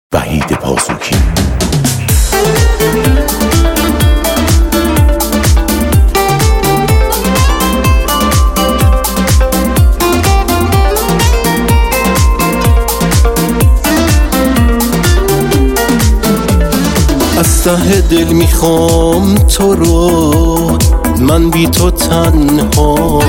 وحید پاسوکی. از ته دل میخوام تو رو، من بی تو تنها.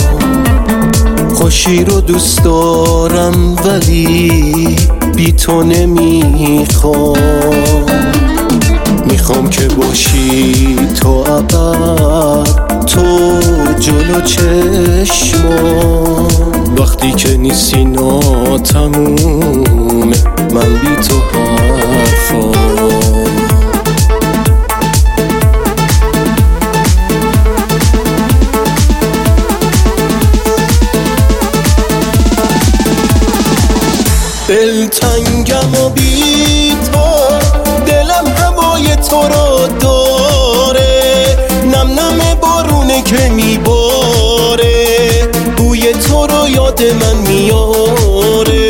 خوشی رو دوست دارم ولی بی تو نمیخوام. میخوام که باشی تو ابد، تو جلو چشمام. وقتی که نیستی ناتمومه من بی تو حرفام. دلتنگم و بی تو، دلم هوای تو رو داره. نم نم بارونه که میباره، بوی تو رو یاد من میاره.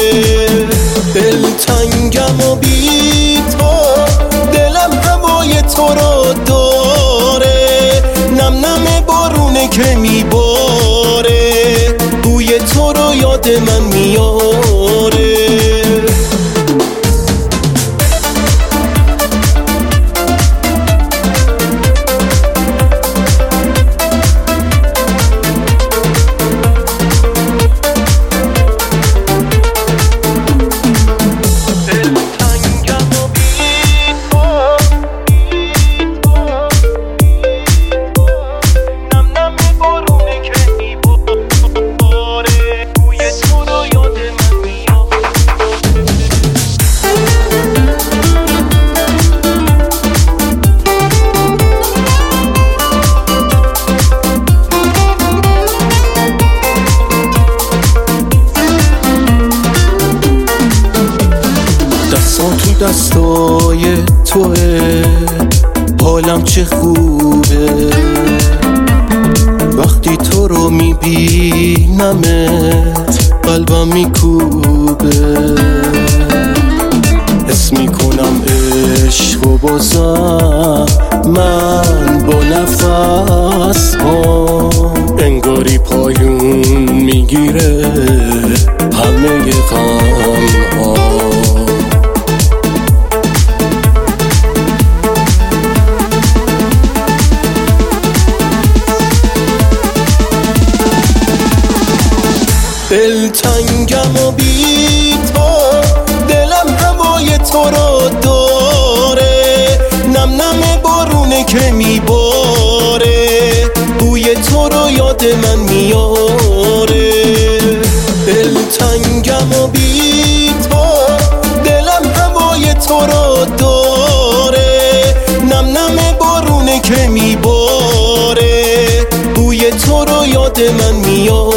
دلتنگم و بی تو، دلم هوای تو رو داره. نم نم بارونه که میباره، بوی تو رو یاد من میاره. تو دستای توه، حالم چه خوبه. وقتی تو رو میبینمت قلبم میکوبه. حس میکنم عشق و بازم من با نفس ها، انگاری پایون میگیره همه غم ها. دلتنگم و بی تو، دلم هوای تو رو داره. نم نم بارونه که میباره، بوی تو رو یاد من میاره. دلتنگم و بی تو، دلم هوای تو رو داره. نم نم بارونه که میباره، بوی تو رو یاد من میاره.